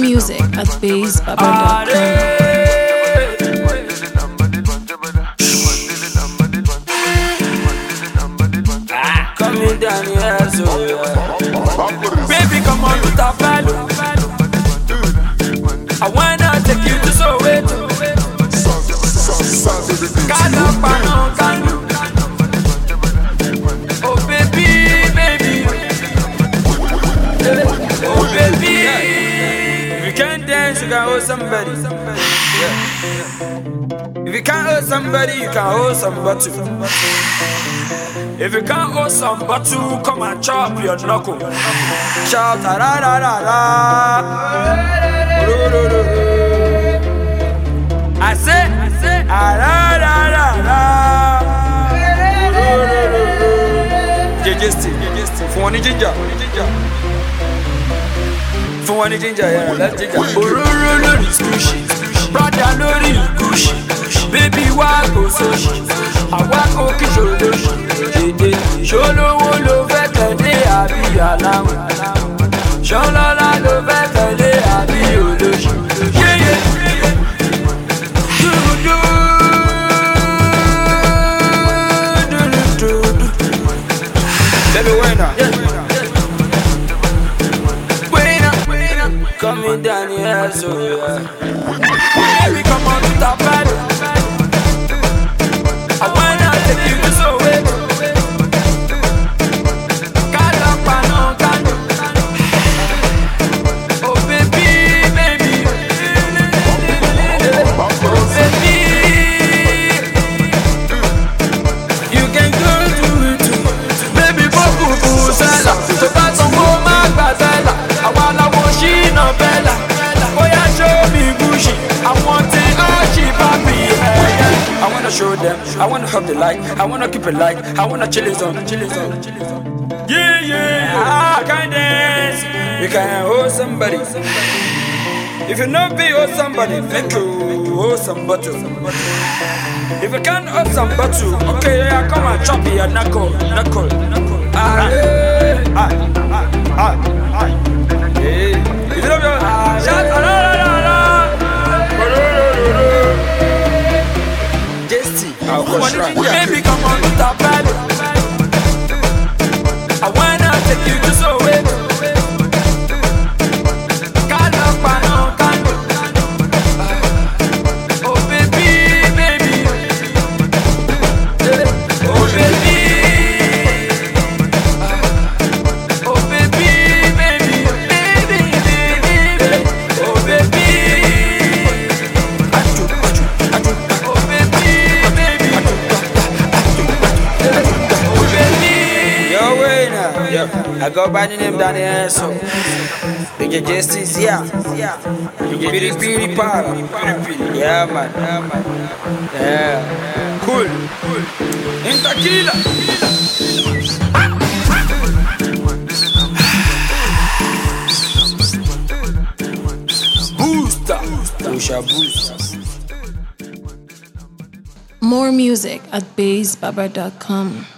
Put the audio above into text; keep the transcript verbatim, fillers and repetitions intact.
music at bass baba dot com. Coming down here, so baby, come on to the value. I wanna take you to Soweto. Kano, Kano, Kano. Oh baby, baby. Oh baby. If you can't dance, you can hold somebody. If you can't hold somebody, you can hold somebody. If you can't hold somebody, come and chop your knuckle. Shout da da da da da. I say, I say, ah da da da da. J J Steve, J J Steve. For one ginger, for one ginger, yeah, let's ginger. Ororo lori squishy, brother lori squishy. Baby wa go sushi, awa ko kisholoshi. Dede, ṣolówó ló fẹ́ tẹ̀lé àbí aláwọ̀? Ṣọlọ́lá ló fẹ́ tẹ̀lé àbí olóṣì? Yéyé. Dúdú. Dúdú. Baby winner. Winner. Coming down here, so yeah. Baby, come on to the party. I wanna take you to Soweto. I wanna show them, I wanna help the light, I wanna keep it light, I wanna chill it on, chill it on, chill it on. Yeah, yeah, ah, can dance. You can hold somebody. If you know be hold somebody, make you hold somebody. If you can't hold somebody, okay, yeah, come and chop your knuckle, knuckle, knuckle. Ah, ah, ah, ah, ah. Yeah. If you don't know, shout out, la, la, la, la. Baby, come on to the party. I wanna take you to Soweto. Kano, Kano, Kano. Oh baby, baby. Oh baby. Oh baby, baby. Baby, baby. Oh baby. Aju, aju, aju. Oh baby. I go by the name down here, so you get justice, yeah. You get piri piri para, yeah man, yeah. Cool, cool. In tequila. Booster, Usha booster. More music at bass baba dot com.